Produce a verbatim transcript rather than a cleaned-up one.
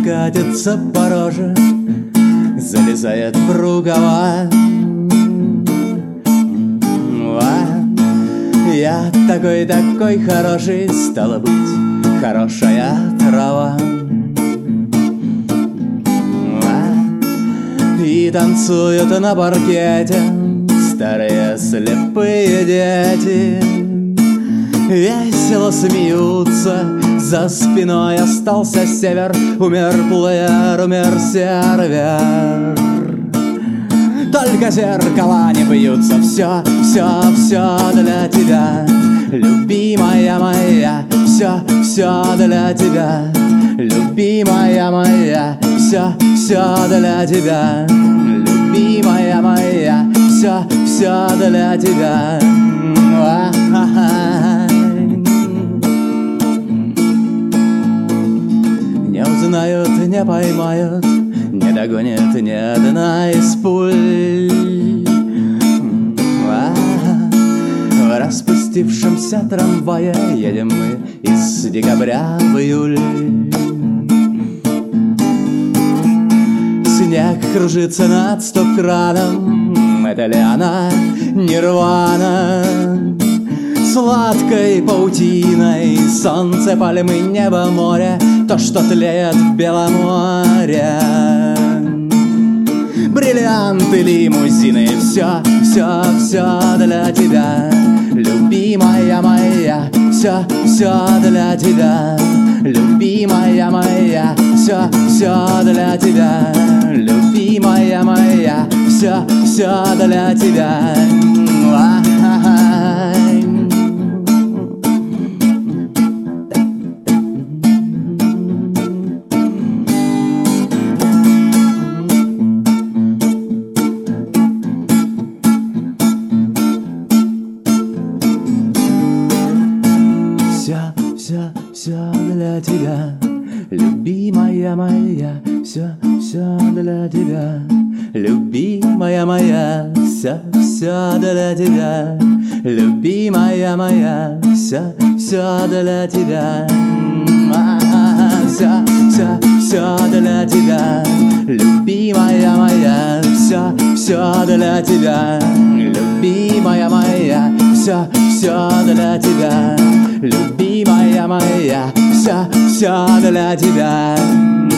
катится по роже, залезает в рукава. Я такой-такой хороший, стало быть, хорошая трава. И танцуют на паркете старые слепые дети. Весело смеются, за спиной остался север. Умер плеер, умер сервер. Только зеркала не бьются. Все, все, все для тебя, любимая моя. Все, все для тебя, любимая моя. Все, все для тебя, любимая моя. Все, все для тебя. Не узнают, не поймают, не догонит ни одна из пуль. В распустившемся трамвае едем мы из декабря в июль. Снег кружится над стоп-краном. Это ли она, нирвана? Сладкой паутиной солнце, пальмы, небо, море, то, что тлеет в Белом море. Бриллианты, лимузины, все, все, все для тебя, любимая моя. Все, все для тебя, любимая моя. Все, все для тебя, любимая моя. Все, все для тебя. Все, все, все для тебя, любимая моя. Все, все для тебя, любимая моя. Все, все для тебя, любимая моя. Все, все для тебя. Все, все, все для тебя, любимая моя. Все, все для тебя, любимая моя. Все, все для тебя, любимая моя. Все, все для тебя.